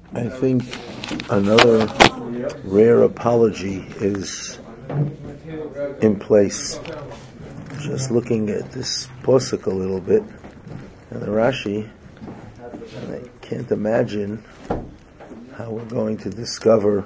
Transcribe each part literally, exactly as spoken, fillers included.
I think another rare apology is in place. Just looking at this posuk a little bit, and the Rashi, and I can't imagine how we're going to discover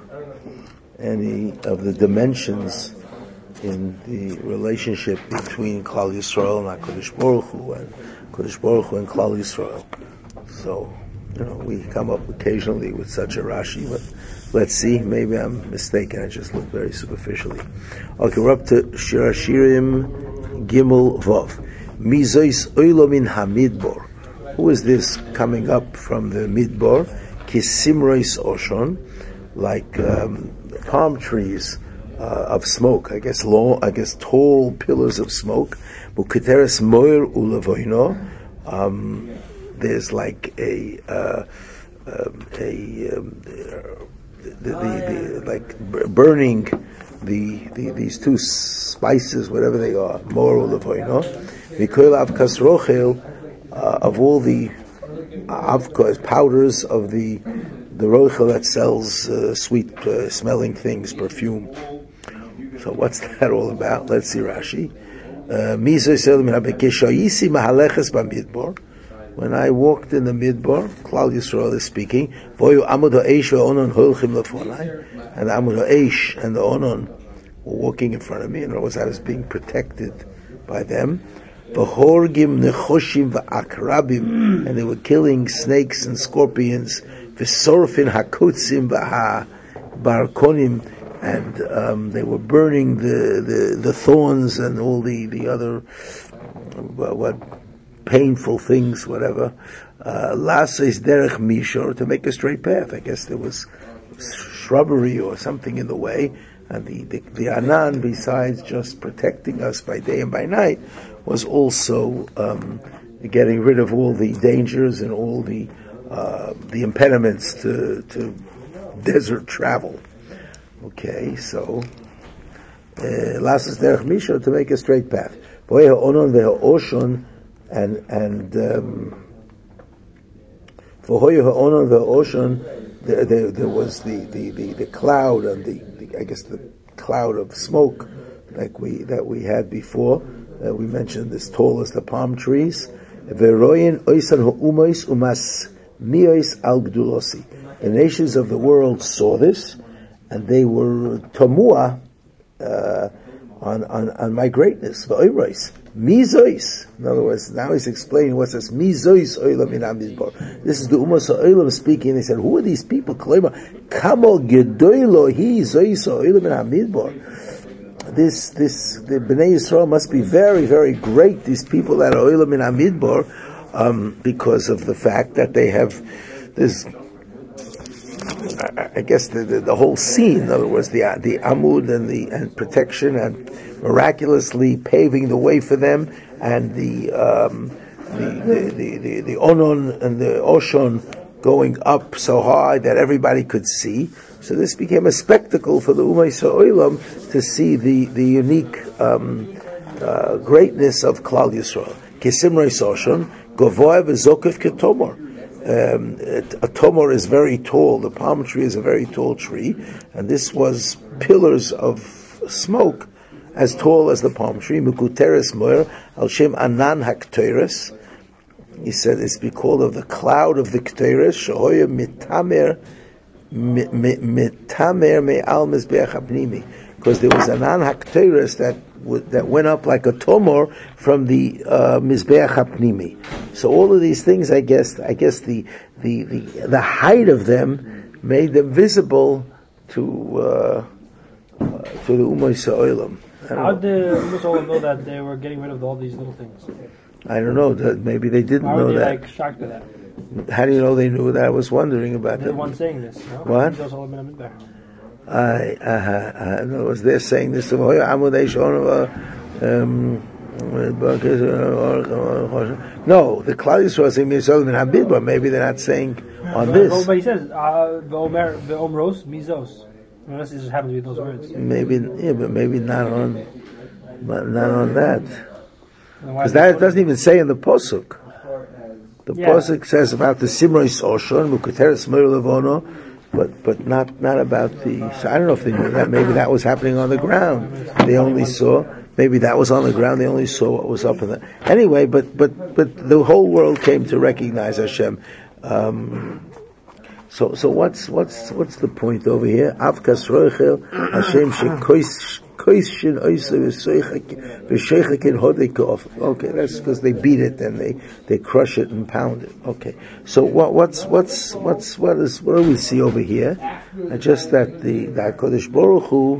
any of the dimensions in the relationship between Klal Yisrael and HaKadosh Baruch Hu, and Kadosh Baruch Hu and Klal Yisrael. So, you know, we come up occasionally with such a Rashi, but let's see, maybe I'm mistaken, I just look very superficially. Okay, we're up to Shir Hashirim Gimel Vav. Mizois Oilomin Hamidbor. Who is this coming up from the Midbar? Kisimrois Oshon, like um, palm trees uh, of smoke, I guess long, I guess tall pillars of smoke. Buketeres Moir Ulavoino. Um There's like a uh, um, a um, the, the, the, the like burning the, the these two spices, whatever they are, moral levoino. Mikol avkas rochel, of all the avkas powders of the the rochel that sells uh, sweet uh, smelling things, perfume. So what's that all about? Let's see Rashi. Mizo sel min habekeshayisi mahaleches bamidbor. When I walked in the Midbar, Klal Yisrael is speaking, Voyu Amud HaEish ve'onon holchim lefonai, and Amud HaEish and the Onon were walking in front of me, and I was I was being protected by them. V'horgim nechoshim v'akrabim, and they were killing snakes and scorpions. V'sorfin hakutzim v'habarkonim, and um, they were burning the, the, the thorns and all the, the other, uh, what, painful things, whatever. Lasa is derech mishor, to make a straight path. I guess there was shrubbery or something in the way, and the, the, the Anan, besides just protecting us by day and by night, was also um, getting rid of all the dangers and all the uh, the impediments to, to desert travel. Okay, so Lasa is derech mishor, to make a straight path. And and um, for Hoya Ha'onon ve'Oshon, there, there there was the, the, the, the cloud and the, the I guess the cloud of smoke like we that we had before. Uh, we mentioned as tall as the palm trees. Ve'royin oisan ha'umois umas miois al gdulosi. The nations of the world saw this, and they were tamua uh, on, on on my greatness. Ve'oirois. Mizois. In other words, now he's explaining what's this. Mizois oilam in Amidbar. This is the Umas oilam speaking. They said, who are these people? Kamo gedoilo hi zois oilam in Amidbar. This, this, the Bnei Yisrael must be very, very great, these people that are oilam in Amidbar, um, because of the fact that they have this, I guess the, the, the whole scene, in other words, the the amud and the and protection and miraculously paving the way for them, and the um, the, the, the, the the onon and the oshon going up so high that everybody could see. So this became a spectacle for the Umay Sa'olam to see the the unique um, uh, greatness of Klal Yisrael. Kisimrei Soshon Govoy v'Zokef Ketomor. Um, a tomor is very tall. The palm tree is a very tall tree, and this was pillars of smoke as tall as the palm tree. Mukuteres moir al shem anan hakteres. He said it's because of the cloud of the kteres. Shehoya mitamer mitamer me'al mizbeach hapnimi, because there was anan hakteres that that went up like a tomor from the uh, mizbeach hapnimi. So all of these things, I guess, I guess the the the, the height of them made them visible to uh, uh, to the Umay Sa'olam. How did the Umay Sa'olam know that they were getting rid of all these little things? I don't know. That maybe they didn't Why know were they that. Like shocked by that? How do you know they knew that? I was wondering about They're that. the one saying this. No? What? I uh, uh, in other words, they're saying this. Um, no, the Klal Yisrael is saying Mizol min Hamidbar. Maybe they're not saying on but, this. But he says Ve'omer Ve'omros Mizos. Unless it just happens to be those words. Maybe, yeah, but maybe not on, but not on that. Because that doesn't even say in the posuk. The Yeah. pasuk says about the Simroi Soshon, Mukuteres Meir Levono, but but not not about the. So I don't know if they knew that. Maybe that was happening on the ground. They only saw. Maybe that was on the ground. They only saw what was up in the. Anyway, but but but the whole world came to recognize Hashem. Um, so so what's what's what's the point over here? Avkas Rochel Hashem shekois. Okay, that's because they beat it and they, they crush it and pound it. Okay, so what what's what's what's what is what do we see over here? Uh, just that the the Hakadosh Baruch Hu.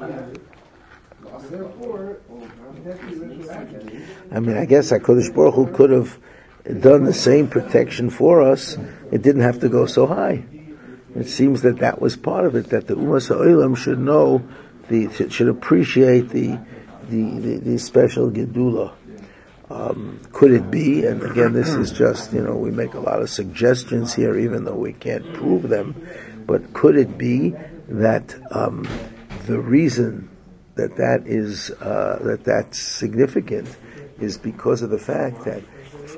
I mean, I guess Hakadosh Baruch Hu could have done the same protection for us. It didn't have to go so high. It seems that that was part of it. That the Umas Ha'olam should know. The, should appreciate the the, the, the special gedula. Um, could it be? And again, this is just, you know, we make a lot of suggestions here, even though we can't prove them. But could it be that um, the reason that that is uh, that that's significant is because of the fact that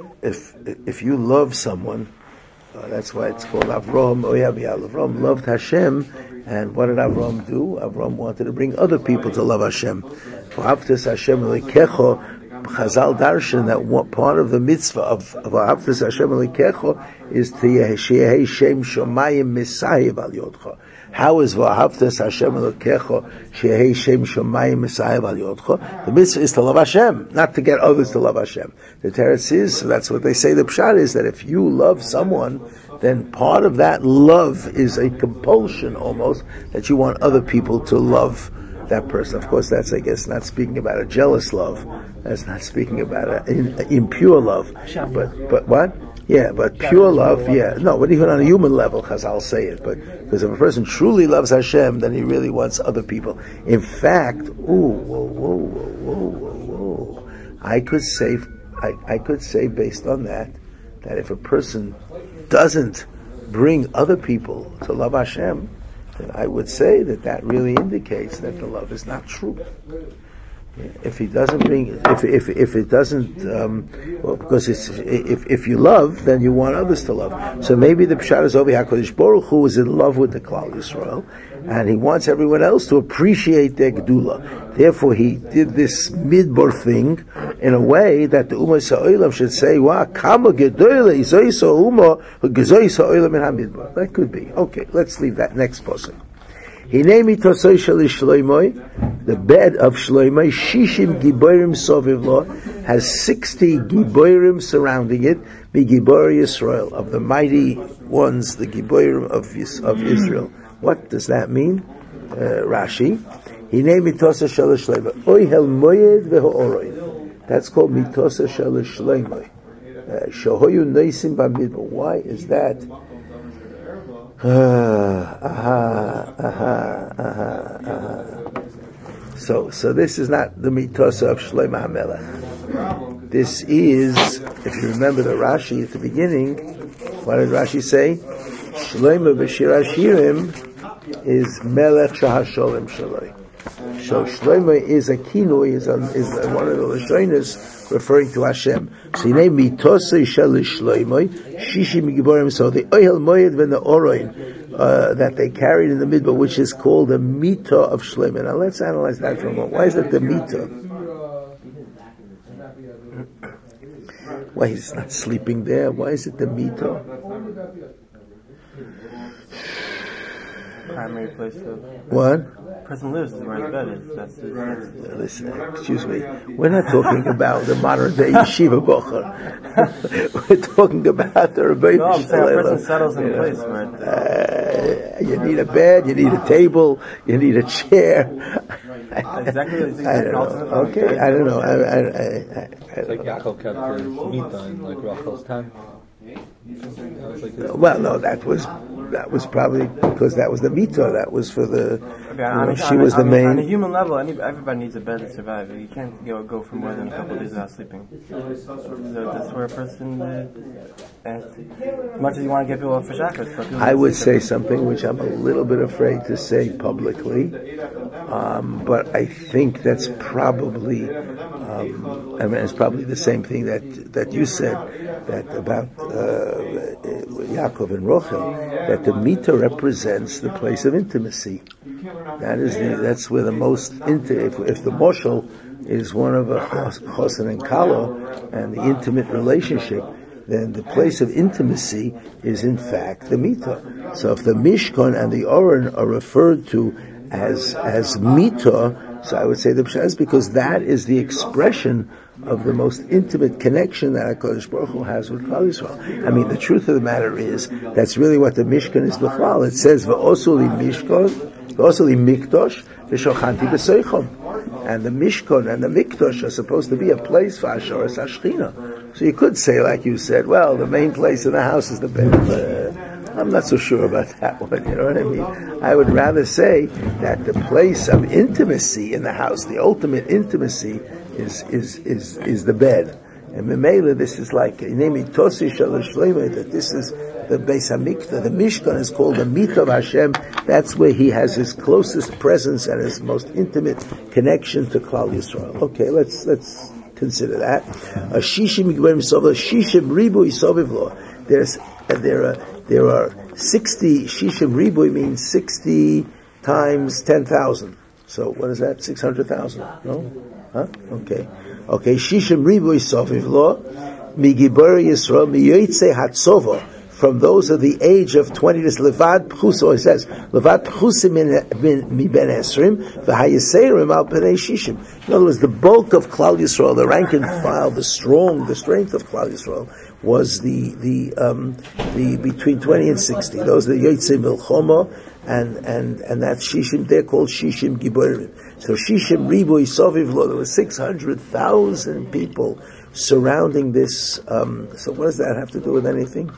if if you love someone, uh, that's why it's called Avram. Avram loved Hashem. And what did Avram do? Avram wanted to bring other people to love Hashem. V'ahavtas Hashem Elokecho, Chazal darshan that what part of the mitzvah of V'ahavtas Hashem Elokecho is to Yehei Shem Shomayim Misayev Al Yodcha. How is V'ahavtas Hashem Elokecho Yehei Shem Shomayim Misayev Al Yodcha? The mitzvah is to love Hashem, not to get others to love Hashem. The teretz is, so that's what they say. The pshat is that if you love someone, then part of that love is a compulsion almost that you want other people to love that person. Of course, that's, I guess, not speaking about a jealous love. That's not speaking about an impure love. But, but what? Yeah, but pure love, yeah. No, but even on a human level, Chazal say it. But because if a person truly loves Hashem, then he really wants other people. In fact, ooh, whoa, whoa, whoa, whoa, whoa, whoa. I could say, I, I could say based on that, that if a person doesn't bring other people to love Hashem, then I would say that that really indicates that the love is not true. If he doesn't bring, if if if it doesn't, um, well, because it's if if you love, then you want others to love. So maybe the pshat is over Hakadosh Baruch Hu is in love with the Klal Yisrael, and he wants everyone else to appreciate their gedula. Therefore, he did this midbar thing in a way that the Umas Ha'olam should say, "Wow, kama gedola izoyso uma gezoyso ha'olam in hamidbar." That could be okay. Let's leave that next pasuk. Hinei mitosoi shel Shloimoi, the bed of Shloimoi, Shishim Giborim Soviv Lo, has sixty Giborim surrounding it, the Gibor Yisrael, of the mighty ones, the Giborim of, of Israel. What does that mean? Uh, Rashi. Hinei mitosoi shel Shloimoi, Oihel Moyed ve'ho'oroi. That's called mitosoi shel Shloimoi. Shohoyu Noisim Bamidbar. Why is that? Ah, aha, aha, aha, aha. So, so this is not the mitosa of Shlomo HaMelech. This is, if you remember the Rashi at the beginning, what did Rashi say? Shlomo b'shir hashirim is Melech shahasholem shaloi. So Shlomo is a kinui, is, a, is one of the Lashonos referring to Hashem. So you name mitosei shel Shlomo, shishim giborim. So the oihel moed ven the oroin uh, that they carried in the midbar, which is called the mita of Shlomo. Now let's analyze that for a moment. Why is it the mita? Why he's not sleeping there? Why is it the mita? Primary place of what? person lives is where his bed is. That's his, that's his. Listen, excuse me. We're not talking about the modern day yeshiva bocher. We're talking about the Rebbeinu. No, I'm saying a person settles in a place, man. Uh, you need a bed, you need a table, you need a chair. Exactly. I don't know. Okay, I don't know. I, I, I, I, It's like Yaakov kept his mita in like Rachel's tent. That was like his well, no, that was that was probably because that was the mito. That was for the. Okay, You on know, a, she on was a, the on a- main. On a human level, any, everybody needs a bed to survive. You can't go, go for more than a couple of days without sleeping. So that's where a person, uh, has to, as much as you want to get people off for chakras. for people I to would sleep, say something which I'm a little bit afraid to say publicly, um, but I think that's probably, um, I mean, it's probably the same thing that that you said that about uh, Yaakov and Rochel, that the mita represents the place of intimacy. That is the that's where the most inti- if, if the moshel is one of a chos- chosen and kala and the intimate relationship, then the place of intimacy is in fact the mita. So if the Mishkan and the Oren are referred to as as mita, so I would say the pshat is because that is the expression of the most intimate connection that HaKadosh Baruch Hu has with Klal Yisrael. I mean, the truth of the matter is that's really what the Mishkan is b'chlal. It says v'osuli Mishkan, v'osuli Mikdosh, v'shochanti b'seichom. And the Mishkan and the Mikdosh are supposed to be a place for Asheras HaShechina. So you could say, like you said, well, the main place in the house is the bed. Uh, I'm not so sure about that one, you know what I mean? I would rather say that the place of intimacy in the house, the ultimate intimacy, is is is is the bed. And Memela, this is like, that this is the Beis HaMikdash, the Mishkan is called the Mita of Hashem. That's where he has his closest presence and his most intimate connection to Klal Yisrael. Okay, let's let's consider that. A Shishim Gibrim Sovah, Shishim Ribu Yisoviv Lo. There's there are there are sixty Shishim Ribu means sixty times ten thousand. So what is that? Six hundred thousand? No? Huh? Okay. Okay. Shishim Ribu Yisoviv Lo, Migibur Yisrael, Miyoitze Hatzova. From those of the age of twenty, this Levad Pchuso, it says, Levad Pchusim mi ben Esrim, v'hayeserim al penei Shishim. In other words, the bulk of Klal Yisrael, the rank and file, the strong, the strength of Klal Yisrael, was the, the, um, the, between twenty and sixty. Those are the Yotzei Milchoma, and, and, and that's Shishim, they're called Shishim Giborim. So Shishim Ribu Yisoviv Lo, there were six hundred thousand people surrounding this, um, so what does that have to do with anything?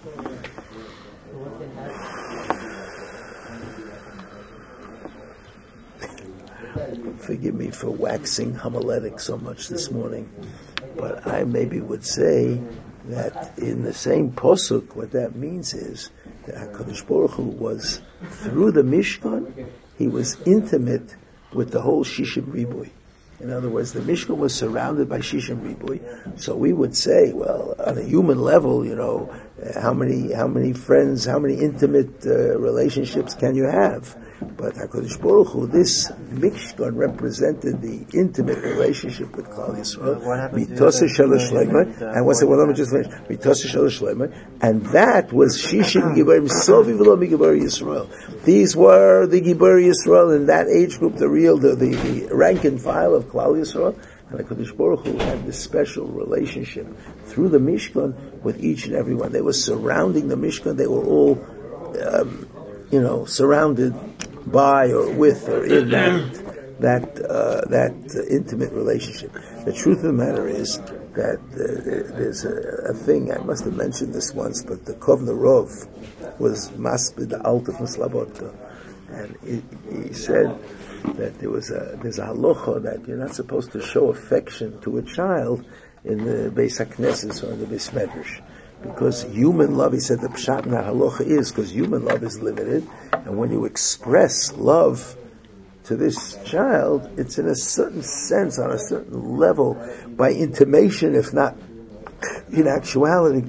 Forgive me for waxing homiletic so much this morning, but I maybe would say that in the same posuk, what that means is that HaKadosh Baruch Hu was, through the Mishkan, he was intimate with the whole Shishim Ribui. In other words, the Mishkan was surrounded by Shishim Ribui, so we would say, well, on a human level, you know, uh, how many how many friends, how many intimate uh, relationships can you have? But HaKadosh Baruch Hu, this Mishkan represented the intimate relationship with Klal Yisrael. Mitosa Shalosh Shleimah, and what's it? Well, let me just finish. Mitosa Shalosh Shleimah, and that was Shishim Giborim Soviv Lo Migibur Yisrael. These were the Gibur Yisrael in that age group, the real, the, the, the rank and file of Klal Yisrael. And HaKadosh Baruch Hu had this special relationship through the Mishkan with each and every one. They were surrounding the Mishkan. They were all, um, you know, surrounded by or with or in that that uh, that uh, intimate relationship. The truth of the matter is that uh, there's a, a thing, I must have mentioned this once, but the Kovna Rov was Maspid the Alta from Slobodka, and he, he said that there was a there's a halacha that you're not supposed to show affection to a child in the Beis HaKnesses or in the Beis Medrash. Because human love, he said, the pshat in that halacha is, because human love is limited, and when you express love to this child, it's in a certain sense, on a certain level, by intimation, if not in actuality,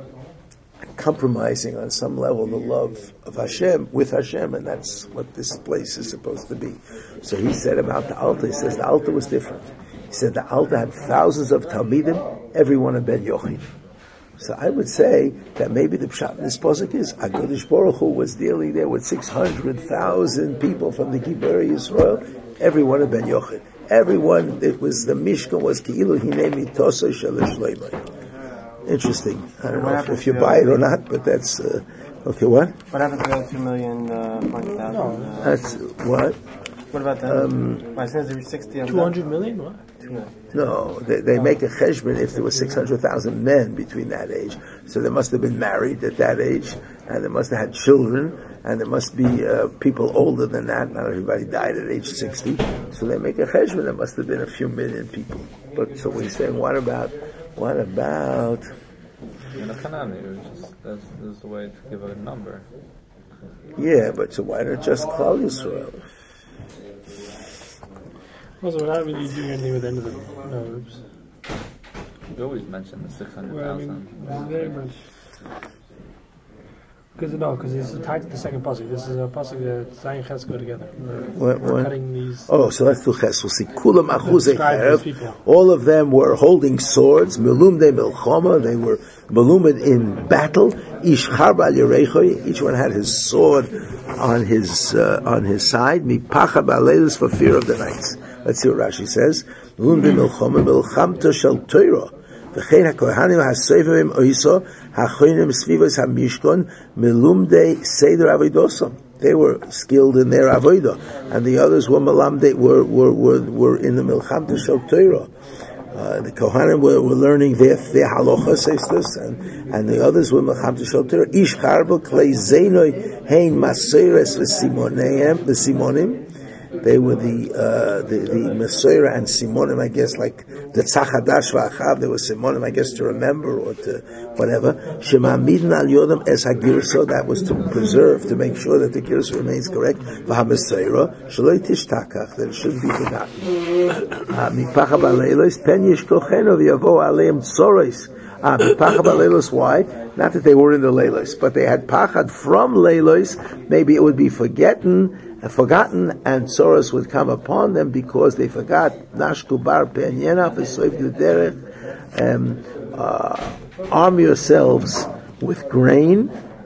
compromising on some level the love of Hashem with Hashem, and that's what this place is supposed to be. So he said about the Alta, he says the Alta was different. He said the Alta had thousands of Talmidim, everyone a Ben Yochid. So I would say that maybe the pshat in this pasuk is HaKadosh Baruch Hu was dealing there with six hundred thousand people from the Gibur Yisrael, everyone a Ben Yochid. Everyone, it was the Mishkan was Ki'ilu Hinei Mitosa Shalosh Shleimah. Interesting. I don't know if, if you buy it or not, but that's uh, okay. What? What happened to the two million uh, forty thousand? Uh, That's what? What about the? Um, well, since there were sixty of Two hundred million? What? two No, no they, they make a cheshbon if there were six hundred thousand men between that age. So they must have been married at that age, and they must have had children, and there must be uh, people older than that. Not everybody died at age sixty. So they make a cheshbon. There must have been a few million people. But so we're saying, what about, what about... In a Canaan, it was just, that's, that's the way to give a number. Yeah, but so why not just Klal Yisrael? Also, we're not really doing anything with the end of the verbs. You always mention the six hundred Well, I thousand. mean, very much. Because no, because this is tied to the second pasuk. This is a pasuk that Zayin Ches go together. We're, What, we're what? cutting these. Oh, so let's do Ches. We'll see. Kulam achuzei Describe cherev. these people. All of them were holding swords. Melumde milchoma. They were melumed in battle. Ish harba al yereichoi. Each one had his sword on his uh, on his side. Mipacha ba'leilos, for fear of the nights. Let's see what Rashi says. Melumde milchoma milchamta shel Torah. V'chein hakohanim hasoivim oiso hachoinim svivos hamishkon melumde seder avodoso. They were skilled in their avodah, and the others were melamde were were were were in the milchamta shel Torah. Uh, the Kohanim were, were learning their their halacha, says this, and and the others were milchamta shel Torah. Ish charbo klei zeinoi hein maseres v'simoneim v'simonim. They were the uh, the the Mesorah and Simonim, I guess, like the Tzachadash v'Achav. They were Simonim, I guess, to remember or to whatever. Shemamidin al Yodam es hagirso. That was to preserve, to make sure that the girso remains correct. V'hamesorah shaloi tishtakach, that it shouldn't be forgotten. Mipacha b'leilos pen yishkochenu v'yavo aleim tzoros. Mipacha b'leilos. Why? Not that they were in the leilos, but they had pachad from leilos. Maybe it would be forgotten. Forgotten, and sorrows would come upon them because they forgot. Nashku bar pe'anyena v'soiv derech. Um, uh, arm yourselves with grain,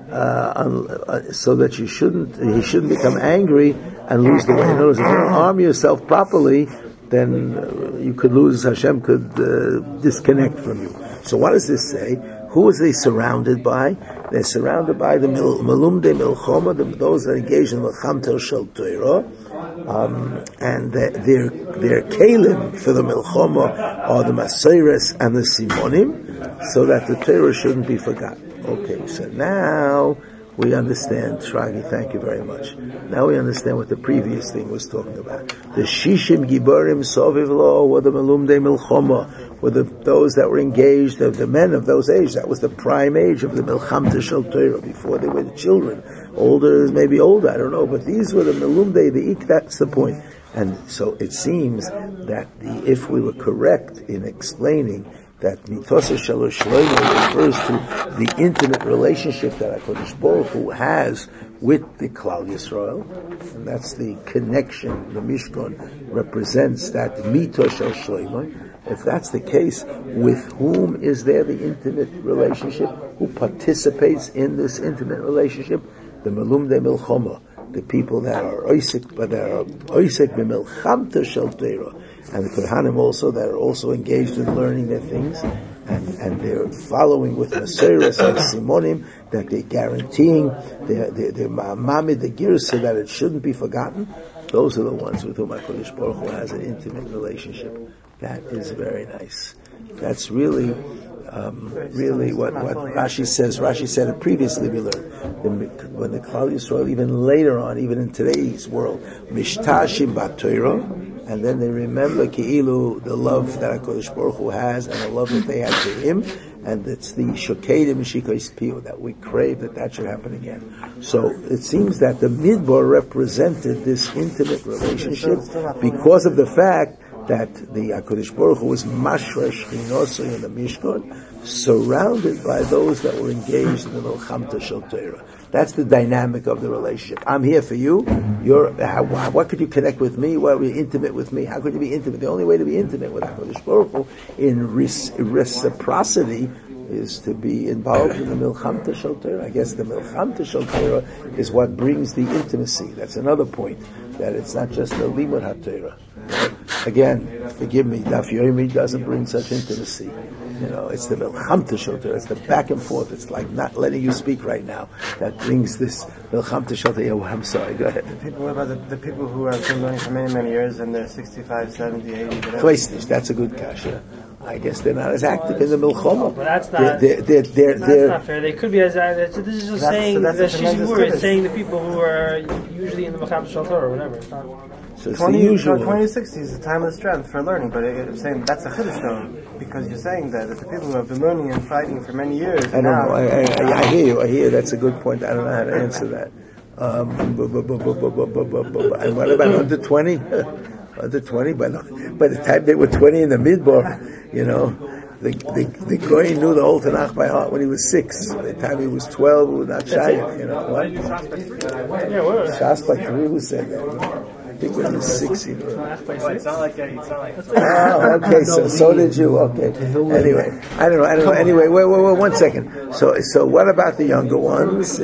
uh, so that you shouldn't, he shouldn't become angry and lose the way. In other words, if you don't arm yourself properly, then uh, you could lose. Hashem could uh, disconnect from you. So, what does this say? Who is they surrounded by? They're surrounded by the Melumde Milchoma, those that engage in Milchamta Shel Torah, um, and their their Kalim for the Milchoma are the Maseres and the Simonim, so that the Torah shouldn't be forgotten. Okay, so now we understand. Shragi, thank you very much. Now we understand what the previous thing was talking about. The Shishim Giborim Soviv Lo were the Melumde Milchoma, were the, those that were engaged, the, the men of those ages. That was the prime age of the Milchamta Shel Torah, before they were the children. Older, maybe older, I don't know, but these were the Melumde, the Ik, that's the point. And so it seems that the, if we were correct in explaining that Mitosa Shalosh Shlomo refers to the intimate relationship that HaKadosh Baruch Hu has with the Klal Yisrael, and that's the connection. The Mishkan represents that Mitosa Shlomo. If that's the case, with whom is there the intimate relationship? Who participates in this intimate relationship? The Melumde Milchoma, the people that are Oisek, but that are Oisek b'Milchamta Shel Torah. And the Kohanim also, that are also engaged in learning their things, and, and they're following with Maseres and Simonim, that they're guaranteeing their, their, their Ma'amid, the Girsa, that it shouldn't be forgotten. Those are the ones with whom HaKadosh Baruch Hu has an intimate relationship. That is very nice. That's really, um, really what, what Rashi says. Rashi said it previously, we learned. When the Klal Yisrael, even later on, even in today's world, Mishtashim B'Torah, and then they remember Ki'ilu, the love that HaKadosh Baruch Hu has, and the love that they had to Him, and it's the Shokedim Shikois Piyu, that we crave that that should happen again. So it seems that the Midbar represented this intimate relationship because of the fact that the HaKadosh Baruch Hu was Mashra Shechinoso in the Mishkan, surrounded by those that were engaged in the Milchamta Shel Torah. That's the dynamic of the relationship. I'm here for you. You're. How, what could you connect with me? What are you intimate with me? How could you be intimate? The only way to be intimate with HaKadosh Baruch Hu in reciprocity is to be involved in the Milchamta Shel Torah. I guess the Milchamta Shel Torah is what brings the intimacy. That's another point. That it's not just the Limud HaTorah. again, forgive me, Daf Yomi doesn't bring such intimacy. You know, it's the Milchamta Shoter, it's the back and forth, it's like not letting you speak right now, that brings this Milchamta Shoter. Oh, I'm sorry, go ahead. People, what about the, the people who have been learning for many, many years and they're sixty-five, seventy, eighty, whatever? That's a good kasha. I guess they're not as active in the Milchama. But that's not, they're, they're, they're, that's they're, not fair. They could be as active. This is just That's- saying so that's the a tremendous Shishibur is difference. saying the people who are usually in the Macham Shal Torah or whatever. It's not. so it's twenty, the usual. twenty to sixty is the time of strength for learning, but it, it's saying that's a chiddush though, because you're saying that it's the people who have been learning and fighting for many years. I don't now, know. I, I, I, I hear you. I hear you. That's a good point. I don't know how to answer that. Um, bu- bu- bu- bu- bu- bu- bu- bu- bu- and what about under twenty? Under twenty? By the, by the time they were twenty in the midbar, you know, the the, the Goy knew the whole Tanakh by heart when he was six. By the time he was twelve, he was not shy. You know what? Yeah, what? Shas by three, who said that? I think when he was six, he knew. It's not like that. It's not like Oh, okay. So, so did you. Okay. Anyway, I don't know. I don't know. Anyway, wait, wait, wait. One second. So, so what about the younger ones?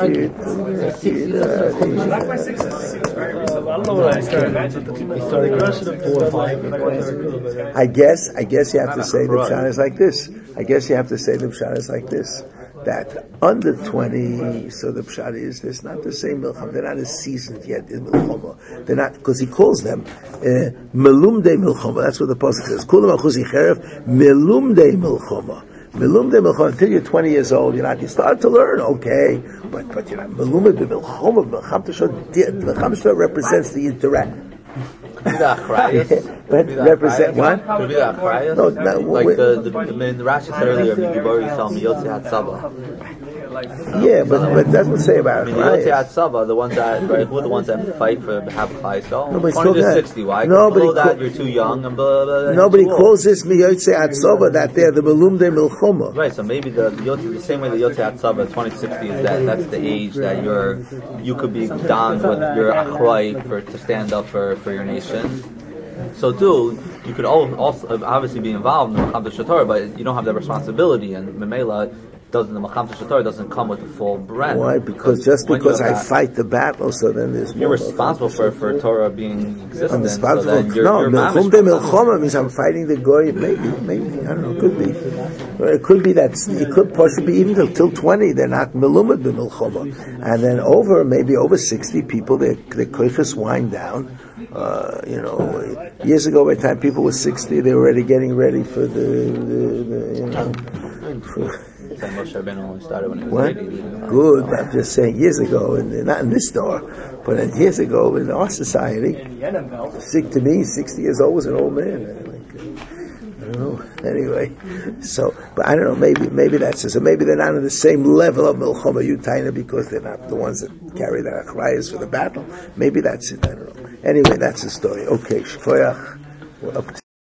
I don't know what I started. I started four or five. I guess. I guess you have to say the pshat is like this. I guess you have to say the pshat is like this. That under twenty, so the pshat is there's not the same milchama. They're not as seasoned yet in milchama. They're not, because he calls them melumde milchama. That's what the pasuk says. Kulam achuzi cheref melumde milchama. Melumde milchama. Until you're twenty years old, you're not. You start to learn, okay, but but you're not melumde milchama. Milchama represents the interact. Could be the achrayas. But represent what? Could be the achrayas. No, no, like wait. the the, the, the Rashi said earlier, Midibari Yisrael Miyotzi Had Saba. Yeah, but but it doesn't say about I mean, Yotzi it. Had Saba, the ones that right, who are the ones that fight for have Chayso? Nobody twenty still to got- sixty. Why? nobody Below that, co- you're too young, and blah, blah, blah, Nobody you're too old. calls this miyotze atzova, that they're the melumde milchoma. Right, so maybe the the, Yotzi, the same way the Yotzi Had Saba, twenty to sixty is that that's the age that you're you could be donned with your achrayt for to stand up for, for your nation. So too, you could al- also obviously be involved in the Macham Shator, but you don't have that responsibility, and Memela doesn't. The Macham Shator doesn't come with the full brand. Why? Because just when because you I have that, fight the battle, so then there's you're more responsible for, for Torah being existent. I'm responsible. So then you're, no, you're milchumde mamish milchoma means I'm fighting the goy. Maybe, maybe I don't know. Could be. Or it could be that it could possibly even till, till twenty they're not melumad b'milchoma, and then over maybe over sixty people their their koiches wind down. Uh, you know, years ago by the time people were sixty, they were already getting ready for the, the, the you know. For, Moshe Rabbeinu only started when he was What? eighty. Good. I'm just saying years ago, and not in this store, but in years ago in our society, sick to me, sixty years old was an old man. Like, I don't know. Anyway, so, but I don't know. Maybe, maybe that's it. So maybe they're not on the same level of milchama yutaina because they're not the ones that carry the achrayas for the battle. Maybe that's it. I don't know. Anyway, that's the story. Okay, shkoyach. We're up to